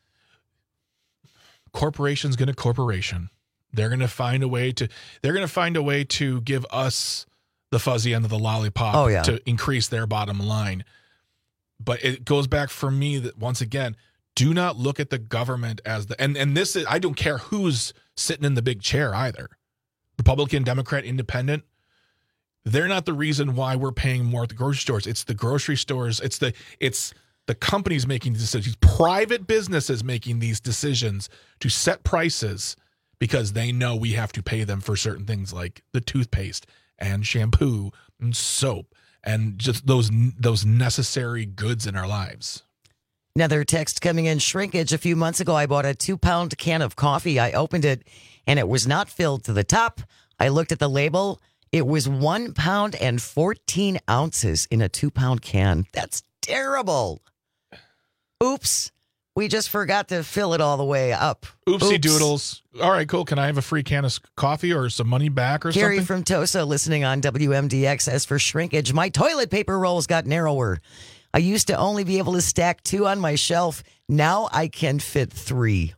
Corporation's going to corporation. They're going to find a way to, they're going to find a way to give us the fuzzy end of the lollipop oh, yeah. to increase their bottom line. But it goes back for me that once again, do not look at the government as the, and, and this is, I don't care who's sitting in the big chair either. Republican, Democrat, Independent. They're not the reason why we're paying more at the grocery stores. It's the grocery stores. It's the, it's the companies making decisions, private businesses making these decisions to set prices because they know we have to pay them for certain things like the toothpaste and shampoo and soap and just those, those necessary goods in our lives. Another text coming in, shrinkage. A few months ago, I bought a two-pound can of coffee. I opened it, and it was not filled to the top. I looked at the label. It was one pound and fourteen ounces in a two-pound can. That's terrible. Oops. We just forgot to fill it all the way up. Oopsie Oops. doodles. All right, cool. Can I have a free can of coffee or some money back or Carrie something? from Tosa listening on W M D X. As for shrinkage, my toilet paper rolls got narrower. I used to only be able to stack two on my shelf. Now I can fit three.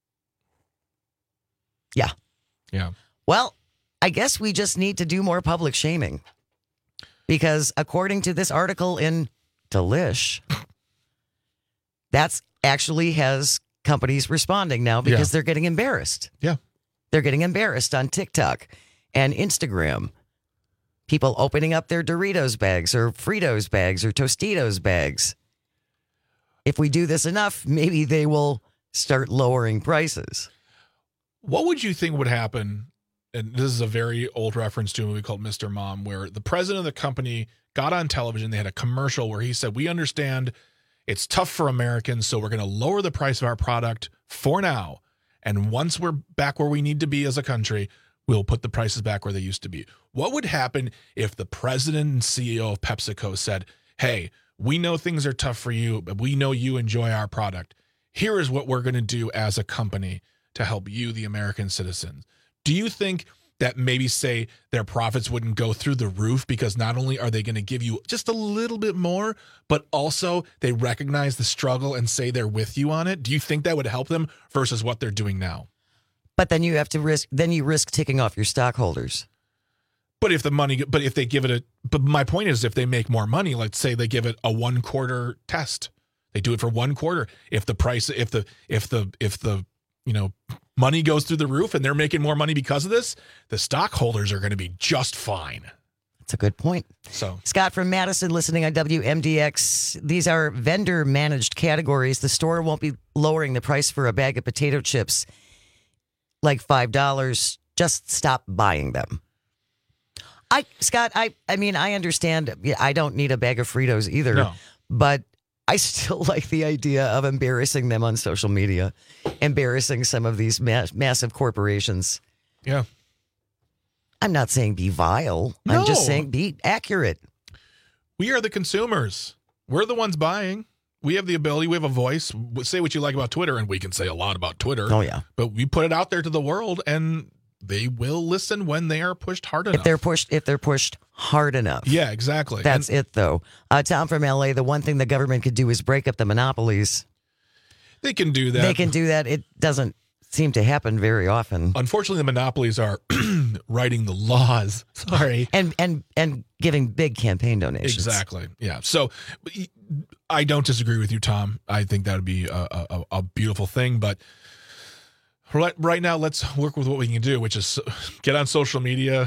Yeah. Yeah. Well, I guess we just need to do more public shaming. Because according to this article in Delish, that's actually has companies responding now because Yeah. they're getting embarrassed. Yeah. They're getting embarrassed on TikTok and Instagram. People opening up their Doritos bags or Fritos bags or Tostitos bags. If we do this enough, maybe they will start lowering prices. What would you think would happen? And this is a very old reference to a movie called Mister Mom, where the president of the company got on television. They had a commercial where he said, we understand it's tough for Americans, so we're going to lower the price of our product for now. And once we're back where we need to be as a country, we'll put the prices back where they used to be. What would happen if the president and C E O of PepsiCo said, hey, we know things are tough for you, but we know you enjoy our product. Here is what we're going to do as a company to help you, the American citizens. Do you think that maybe, say, their profits wouldn't go through the roof because not only are they going to give you just a little bit more, but also they recognize the struggle and say they're with you on it? Do you think that would help them versus what they're doing now? But then you have to risk, then you risk ticking off your stockholders. But if the money, but if they give it a, but my point is if they make more money, let's say they give it a one quarter test, they do it for one quarter. If the price, if the, if the, if the, you know, money goes through the roof and they're making more money because of this, the stockholders are going to be just fine. That's a good point. So Scott from Madison listening on W M D X. These are vendor managed categories. The store won't be lowering the price for a bag of potato chips like five dollars, just stop buying them. I, Scott, I, I mean, I understand. I don't need a bag of Fritos either, No. but I still like the idea of embarrassing them on social media, embarrassing some of these ma- massive corporations. Yeah. I'm not saying be vile. No. I'm just saying be accurate. We are the consumers. We're the ones buying. We have the ability. We have a voice. Say what you like about Twitter, and we can say a lot about Twitter. Oh, yeah. But we put it out there to the world, and they will listen when they are pushed hard enough. If they're pushed, if they're pushed hard enough. Yeah, exactly. That's and, it, though. Uh, Tom from L A, the one thing the government could do is break up the monopolies. They can do that. They can do that. It doesn't seem to happen very often. Unfortunately, the monopolies are writing the laws. Sorry. And and and giving big campaign donations. Exactly. Yeah. So I don't disagree with you, Tom. I think that would be a, a, a beautiful thing. But right, right now, let's work with what we can do, which is get on social media.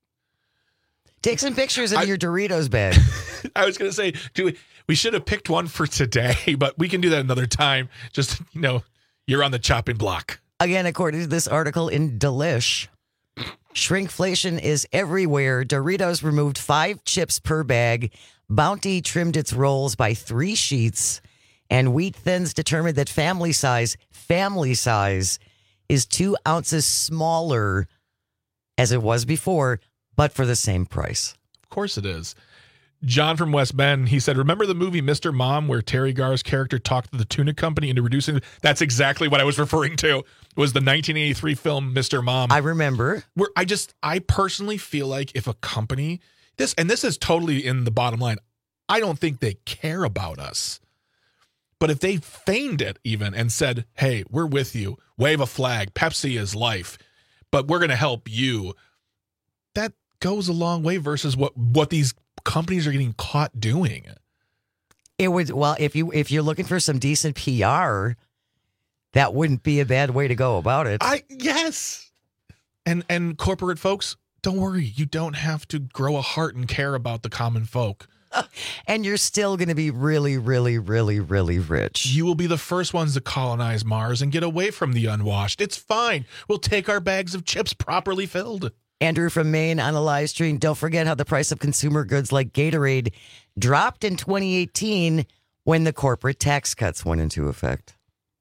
Take some pictures of I, your Doritos bag. I was going to say, do we, we should have picked one for today, but we can do that another time. Just, you know, you're on the chopping block. Again, according to this article in Delish, shrinkflation is everywhere. Doritos removed five chips per bag. Bounty trimmed its rolls by three sheets. And Wheat Thins determined that family size, family size, is two ounces smaller as it was before, but for the same price. Of course it is. John from West Bend, he said, remember the movie Mister Mom where Terry Garr's character talked to the tuna company into reducing? That's exactly what I was referring to. It was the nineteen eighty-three film Mister Mom. I remember. Where I just, I personally feel like if a company, this, and this is totally in the bottom line, I don't think they care about us. But if they feigned it even and said, hey, we're with you, wave a flag, Pepsi is life, but we're going to help you, that goes a long way versus what, what these companies are getting caught doing. It would, well, if you if you're looking for some decent P R, that wouldn't be a bad way to go about it. I yes. And and corporate folks, don't worry, you don't have to grow a heart and care about the common folk. And you're still going to be really, really, really, really rich. You will be the first ones to colonize Mars and get away from the unwashed. It's fine. We'll take our bags of chips properly filled. Andrew from Maine on a live stream. Don't forget how the price of consumer goods like Gatorade dropped in twenty eighteen when the corporate tax cuts went into effect.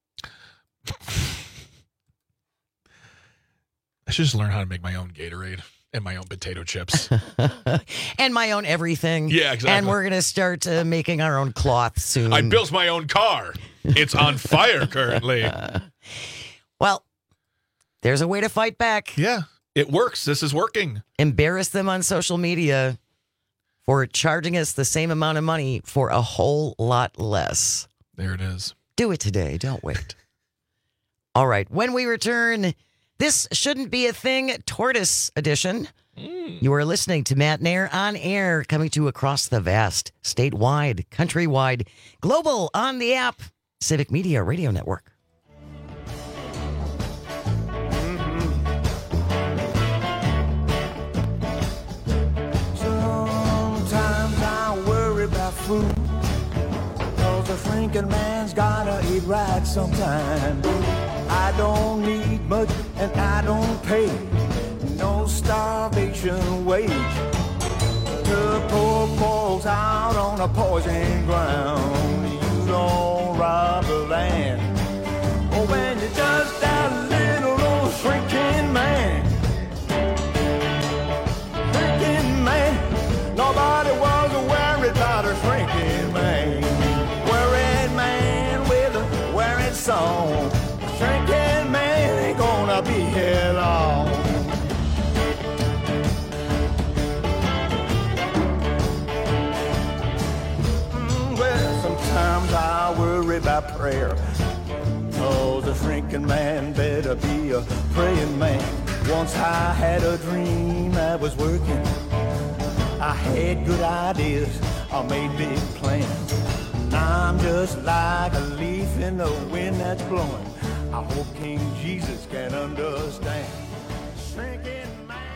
I should just learn how to make my own Gatorade and my own potato chips. And my own everything. Yeah, exactly. And we're going to start uh, making our own cloth soon. I built my own car. It's on fire currently. Well, there's a way to fight back. Yeah. It works. This is working. Embarrass them on social media for charging us the same amount of money for a whole lot less. There it is. Do it today. Don't wait. All right. When we return, this shouldn't be a thing, Tortoise edition. Mm. You are listening to Matt Nair on air, coming to you across the vast, statewide, countrywide, global on the app, Civic Media Radio Network. Food, cause a shrinking man's gotta eat right sometime. I don't need much and I don't pay no starvation wage to poor folks out on a poison ground. You don't rob the land. Oh, when you're just that little old shrinking man, shrinking man, nobody was worried about a shrinking man, worried man with a worried song. Shrinking man ain't gonna be here long. Mm, well, sometimes I worry about prayer, cause a shrinking man better be a praying man. Once I had a dream I was working, I had good ideas, I made big plans. I'm just like a leaf in the wind that's blowing. I hope King Jesus can understand. Shrinking man,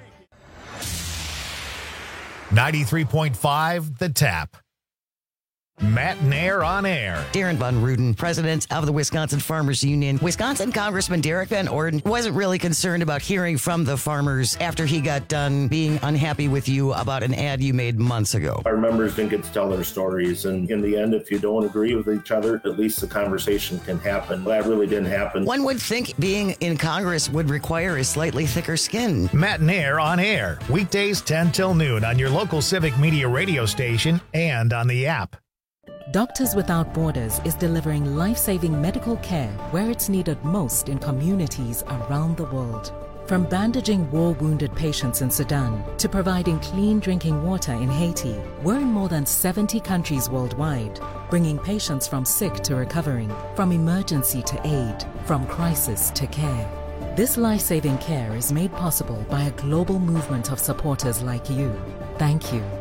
ninety-three point five The Tap. Matt Nair on air. Darren Von Ruden, president of the Wisconsin Farmers Union. Wisconsin Congressman Derek Van Orden wasn't really concerned about hearing from the farmers after he got done being unhappy with you about an ad you made months ago. Our members didn't get to tell their stories, and in the end, if you don't agree with each other, at least the conversation can happen. That really didn't happen. One would think being in Congress would require a slightly thicker skin. Matt Nair on air, weekdays ten till noon on your local Civic Media radio station and on the app. Doctors Without Borders is delivering life-saving medical care where it's needed most in communities around the world. From bandaging war-wounded patients in Sudan to providing clean drinking water in Haiti, we're in more than seventy countries worldwide, bringing patients from sick to recovering, from emergency to aid, from crisis to care. This life-saving care is made possible by a global movement of supporters like you. Thank you.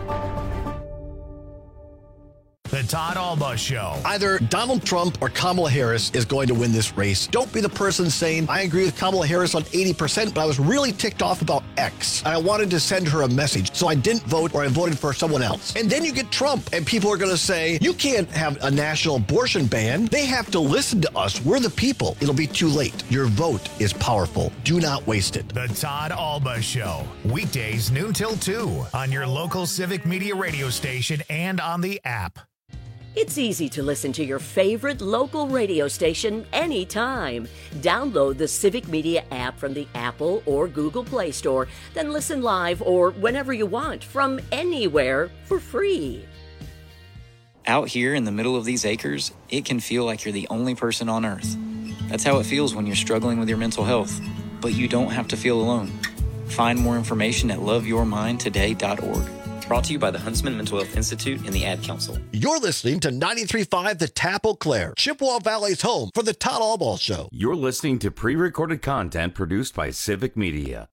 The Todd Alba Show. Either Donald Trump or Kamala Harris is going to win this race. Don't be the person saying, I agree with Kamala Harris on eighty percent, but I was really ticked off about X. And I wanted to send her a message, so I didn't vote or I voted for someone else. And then you get Trump, and people are going to say, you can't have a national abortion ban. They have to listen to us. We're the people. It'll be too late. Your vote is powerful. Do not waste it. The Todd Alba Show. Weekdays noon till two on your local Civic Media radio station and on the app. It's easy to listen to your favorite local radio station anytime. Download the Civic Media app from the Apple or Google Play Store, then listen live or whenever you want from anywhere for free. Out here in the middle of these acres, it can feel like you're the only person on earth. That's how it feels when you're struggling with your mental health. But you don't have to feel alone. Find more information at love your mind today dot org. Brought to you by the Huntsman Mental Health Institute and the Ad Council. You're listening to ninety-three point five The Tap Eau Claire, Chippewa Valley's home for the Todd Alba Show. You're listening to pre-recorded content produced by Civic Media.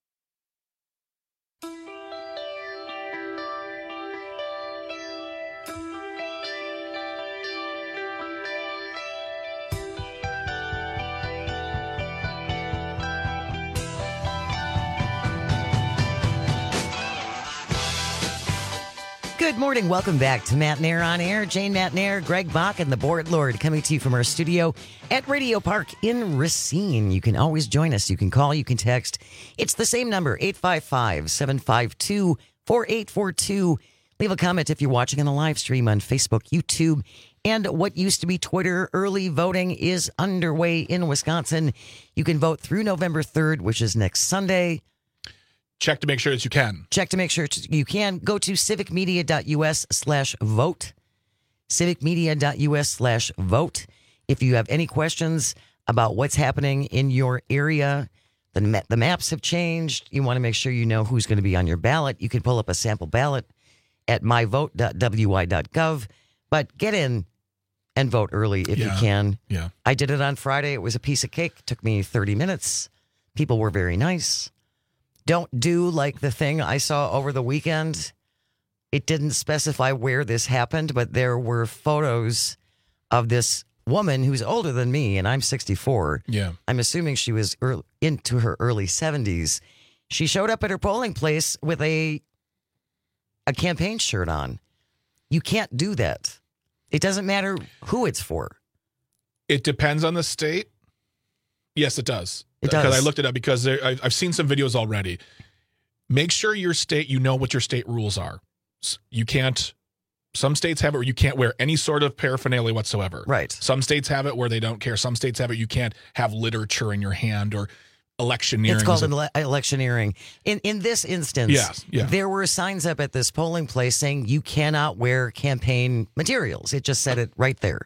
Good morning. Welcome back to Matt Nair on Air. Jane Matt Nair, Greg Bach, and the Board Lord coming to you from our studio at Radio Park in Racine. You can always join us. You can call, you can text. It's the same number, eight five five, seven five two, four eight four two. Leave a comment if you're watching on the live stream on Facebook, YouTube, and what used to be Twitter. Early voting is underway in Wisconsin. You can vote through November third, which is next Sunday. Check to make sure that you can. Check to make sure you can. Go to civicmedia.us slash vote. civicmedia.us slash vote. If you have any questions about what's happening in your area, the, ma- the maps have changed. You want to make sure you know who's going to be on your ballot. You can pull up a sample ballot at my vote dot w y dot gov. But get in and vote early if Yeah. you can. Yeah. I did it on Friday. It was a piece of cake. It took me thirty minutes. People were very nice. Don't do like the thing I saw over the weekend. It didn't specify where this happened, but there were photos of this woman who's older than me, and I'm sixty-four. Yeah. I'm assuming she was early, into her early seventies. She showed up at her polling place with a a campaign shirt on. You can't do that. It doesn't matter who it's for. It depends on the state. Yes, it does. It does. Because I looked it up because there, I, I've seen some videos already. Make sure your state, you know what your state rules are. You can't, some states have it where you can't wear any sort of paraphernalia whatsoever. Right. Some states have it where they don't care. Some states have it you can't have literature in your hand or electioneering. It's called ele- electioneering. In in this instance, Yes, yeah. there were signs up at this polling place saying you cannot wear campaign materials. It just said it right there.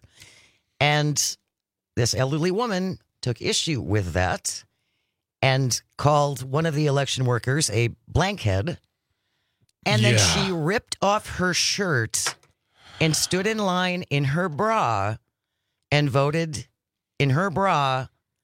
And this elderly woman took issue with that and called one of the election workers a blankhead. And then Yeah. she ripped off her shirt and stood in line in her bra and voted in her bra.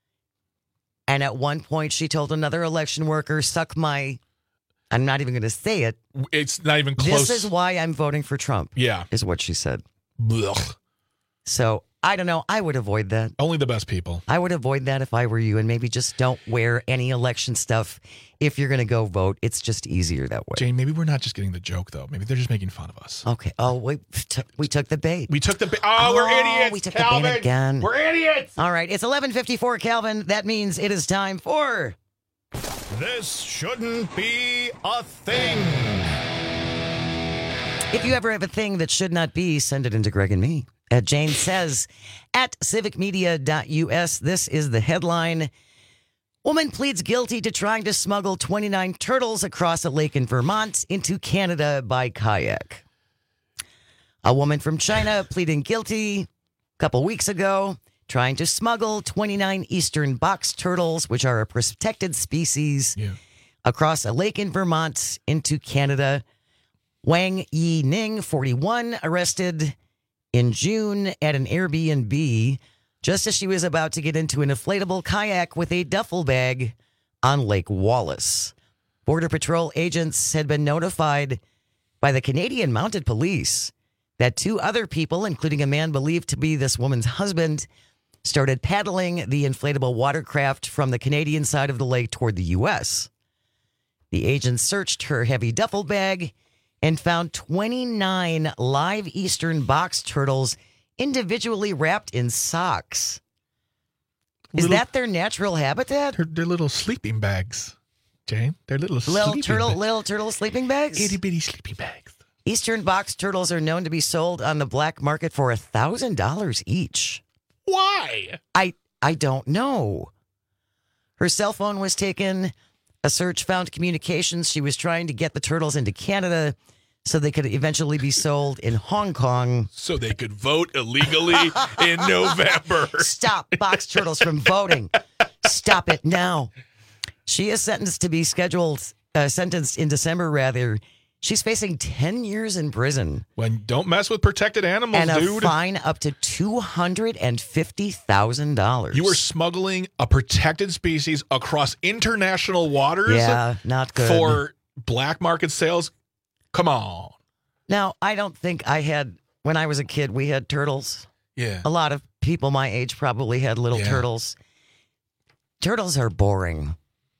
And at one point, she told another election worker, suck my, I'm not even going to say it. It's not even close. This is why I'm voting for Trump. Yeah. Is what she said. Blech. So I don't know. I would avoid that. Only the best people. I would avoid that if I were you, and maybe just don't wear any election stuff if you're going to go vote. It's just easier that way. Jane, maybe we're not just getting the joke, though. Maybe they're just making fun of us. Okay. Oh, we, t- we took the bait. We took the bait. Oh, oh, we're idiots, We took Calvin. the bait again. We're idiots. All right. It's eleven fifty-four, Calvin. That means it is time for... This shouldn't be a thing. If you ever have a thing that should not be, send it into Greg and me. At Jane Says at civic media dot U S. This is the headline. Woman pleads guilty to trying to smuggle twenty-nine turtles across a lake in Vermont into Canada by kayak. A woman from China pleading guilty a couple weeks ago, trying to smuggle twenty-nine eastern box turtles, which are a protected species, yeah. across a lake in Vermont into Canada. Wang Yi Ning, forty-one, arrested in June at an Airbnb just as she was about to get into an inflatable kayak with a duffel bag on Lake Wallace. Border Patrol agents had been notified by the Canadian Mounted Police that two other people, including a man believed to be this woman's husband, started paddling the inflatable watercraft from the Canadian side of the lake toward the U S. The agents searched her heavy duffel bag and found twenty-nine live eastern box turtles individually wrapped in socks. Is Little, that their natural habitat? They're, they're little sleeping bags, Jane. They're little, little sleeping turtle, bags. little turtle sleeping bags. Itty bitty sleeping bags. Eastern box turtles are known to be sold on the black market for a thousand dollars each. Why? I I don't know. Her cell phone was taken. A search found communications. She was trying to get the turtles into Canada so they could eventually be sold in Hong Kong. So they could vote illegally in November. Stop box turtles from voting. Stop it now. She is sentenced to be scheduled, uh, sentenced in December, rather. She's facing ten years in prison. When don't mess with protected animals, and a dude. fine up to two hundred fifty thousand dollars. You are smuggling a protected species across international waters? Yeah, not good. For black market sales? Come on. Now, I don't think I had, when I was a kid, we had turtles. Yeah. A lot of people my age probably had little Yeah. turtles. Turtles are boring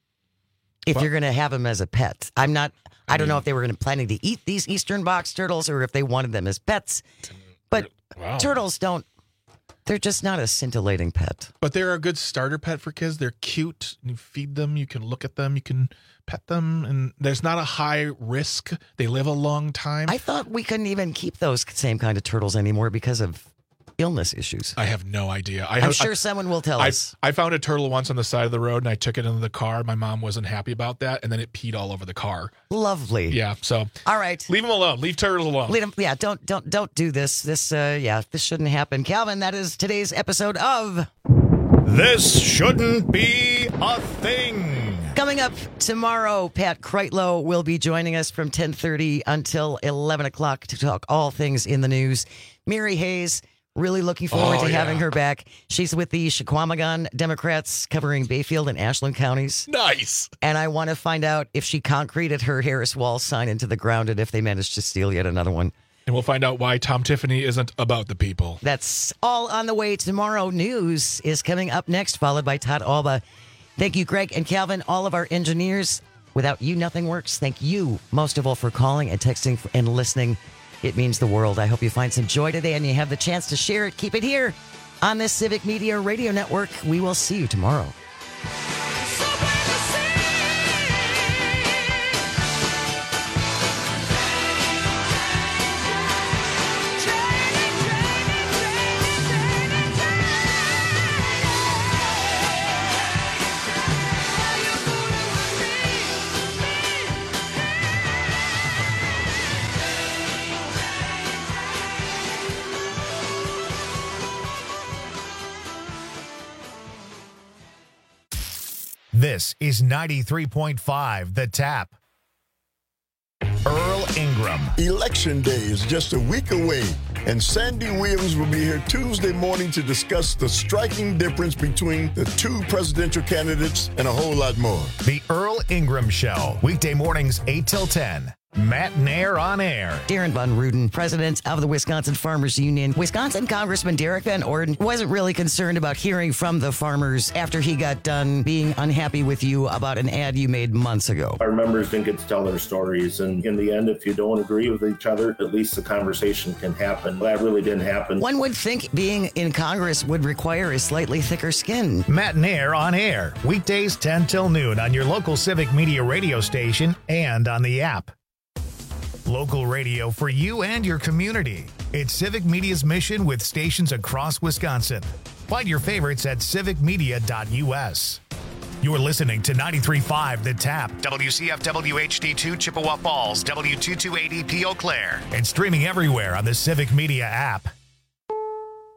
if Well- you're going to have them as a pet. I'm not, I, I don't mean- know if they were gonna, planning to eat these eastern box turtles or if they wanted them as pets. But Wow. turtles don't, they're just not a scintillating pet. But they're a good starter pet for kids. They're cute. You feed them. You can look at them. You can pet them. And there's not a high risk. They live a long time. I thought we couldn't even keep those same kind of turtles anymore because of illness issues. I have no idea. I I'm have, sure I, someone will tell I, us. I found a turtle once on the side of the road and I took it into the car. My mom wasn't happy about that. And then it peed all over the car. Lovely. Yeah. So All right. leave them alone. Leave turtles alone. Lead 'em- yeah, don't don't don't do this. This uh yeah, this shouldn't happen. Calvin, that is today's episode of This shouldn't be a thing. Coming up tomorrow, Pat Kreitlow will be joining us from ten thirty until eleven o'clock to talk all things in the news. Mary Hayes, really looking forward Oh, to yeah. having her back. She's with the Chequamegon Democrats covering Bayfield and Ashland counties. Nice. And I want to find out if she concreted her Harris Wall sign into the ground and if they managed to steal yet another one. And we'll find out why Tom Tiffany isn't about the people. That's all on the way tomorrow. News is coming up next, followed by Todd Alba. Thank you, Greg and Calvin, all of our engineers. Without you, nothing works. Thank you, most of all, for calling and texting and listening. It means the world. I hope you find some joy today and you have the chance to share it. Keep it here on this Civic Media Radio Network. We will see you tomorrow. This is ninety-three point five The Tap. Earl Ingram. Election day is just a week away, and Sandy Williams will be here Tuesday morning to discuss the striking difference between the two presidential candidates and a whole lot more. The Earl Ingram Show, weekday mornings eight till ten. Matt Nair on air. Darren Von Ruden, president of the Wisconsin Farmers Union. Wisconsin Congressman Derek Van Orden wasn't really concerned about hearing from the farmers after he got done being unhappy with you about an ad you made months ago. Our members didn't get to tell their stories, and in the end, if you don't agree with each other, at least the conversation can happen. That really didn't happen. One would think being in Congress would require a slightly thicker skin. Matt Nair on air, weekdays ten till noon on your local Civic Media radio station and on the app. Local radio for you and your community. It's Civic Media's mission with stations across Wisconsin. Find your favorites at civic media dot u s. You're listening to ninety-three point five The Tap, W C F W H D two Chippewa Falls, W two two eight E P Eau Claire, and streaming everywhere on the Civic Media app.